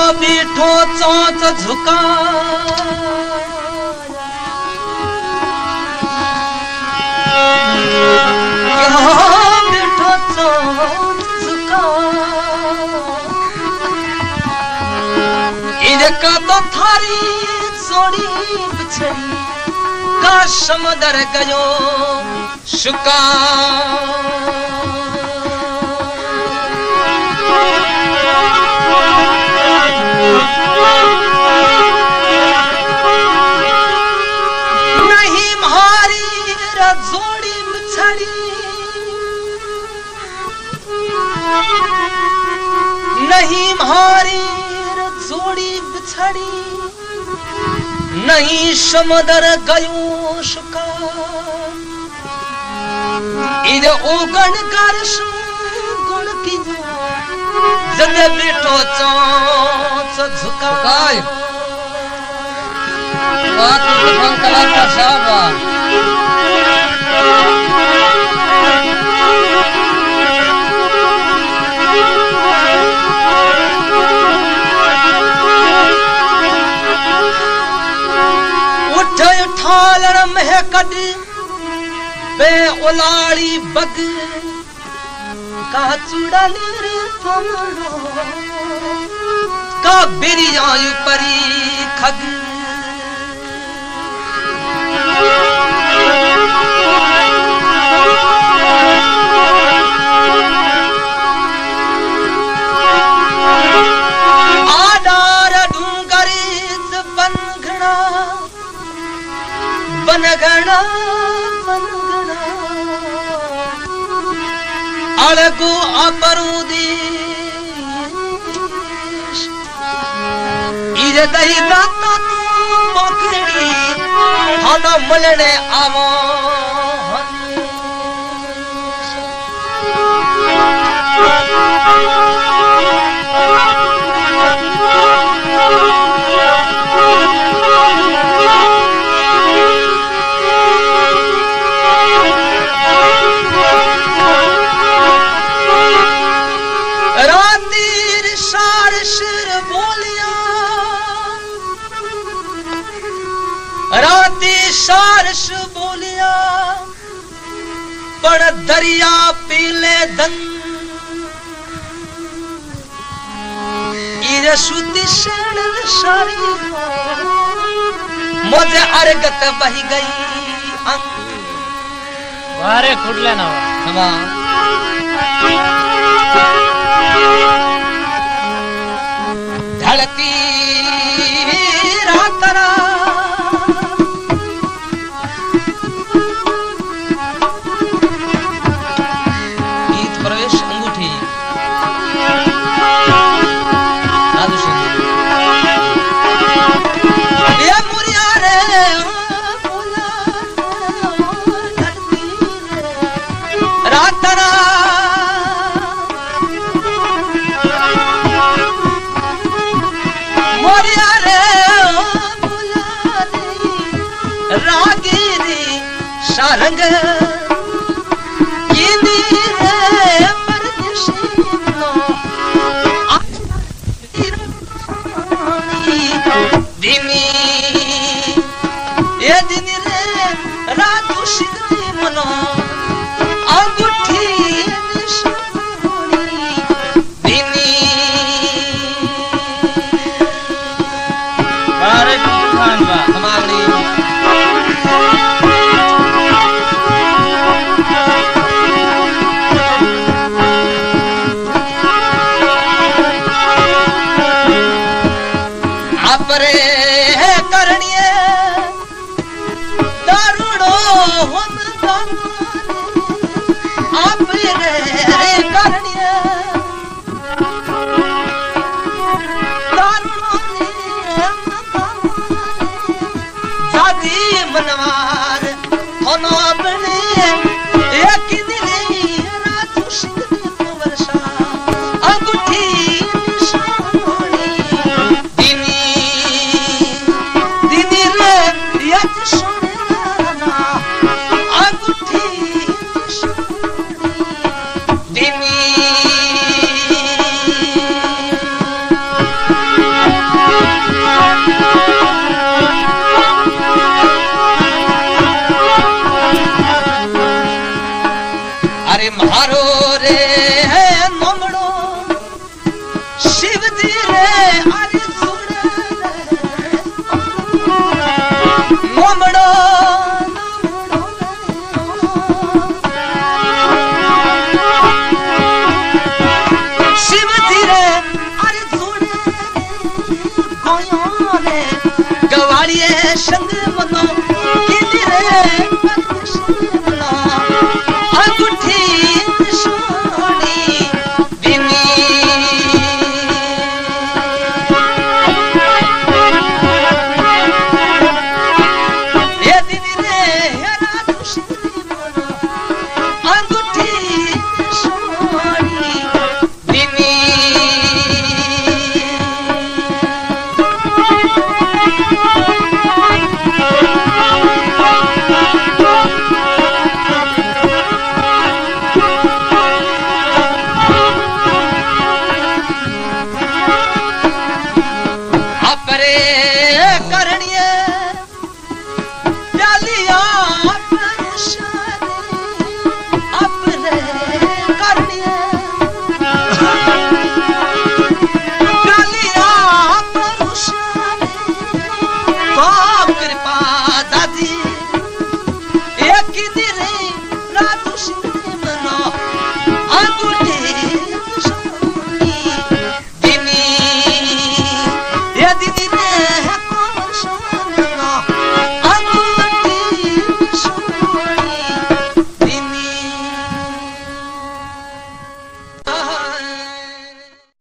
बीठो चोंच झुका बीठो चोंच झुका इनका तो थारी जोड़ी बिछड़ी का समंदर गयो शुका नहीं मारी जोड़ी बिछड़ी नहीं मारी जोड़ी बिछड़ी नहीं समंदर गयो शुका इधे ओगण कर गुण की जब बेटो चोंच झुका बात कला का सावा ठालर में कदी बे उलाड़ी बग का चुड़ल रे फमड़ो का बिरियायु परी खग आडार डूंगरी बनघड़ा बनगणा बनगणा अलगो अपरुदेश इरे दही गाता पकड़ी हन मलने आवो राती सारस बोलिया पण दरिया पीले दन इरे सुती शेण सारी मुझे अर्गत बही गई अंग वारे खुद लेना हवा धड़ती रातरा सारंग कीनी रे परदेसी नो दिनी ये दिनी रे रातु शिगरी मनो अंगूठी सोनी दिनी बारे खान बा हमारी करनिए दारुड़ो हम आप रे करनिए दारुड़ो जादी मनवार होनो अपने एक दिन रातु सिंह को वर्षा अंगूठी अरे मारो रे है मोमड़ो शिव जी रे अरे सुन मोमड़ो शिव जी रे अरे सुन गोयों रे गवाड़िए संग मनो किली रे रे